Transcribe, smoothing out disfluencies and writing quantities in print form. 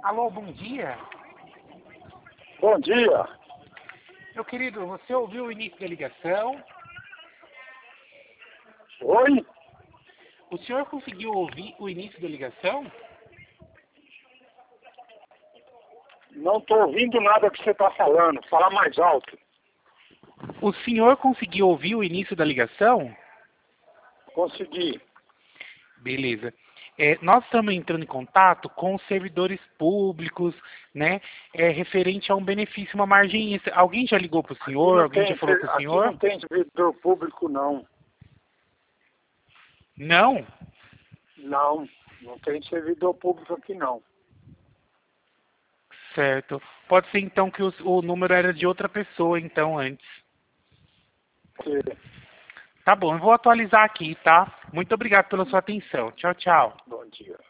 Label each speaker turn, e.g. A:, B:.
A: Alô, bom dia.
B: Bom dia.
A: Meu querido, você ouviu o início da ligação?
B: Oi?
A: O senhor conseguiu ouvir o início da ligação?
B: Não estou ouvindo nada que você está falando. Fala mais alto.
A: O senhor conseguiu ouvir o início da ligação?
B: Consegui.
A: Beleza. Nós estamos entrando em contato com os servidores públicos, né? Referente a um benefício, uma margem extra. Alguém já ligou para o senhor? Alguém já falou para o
B: Aqui
A: senhor?
B: não tem servidor público, não.
A: Não?
B: Não tem servidor público aqui, não.
A: Certo. Pode ser então que o número era de outra pessoa, então, antes. Tá bom, eu vou atualizar aqui, tá? Muito obrigado pela sua atenção. Tchau, tchau.
B: Bom dia.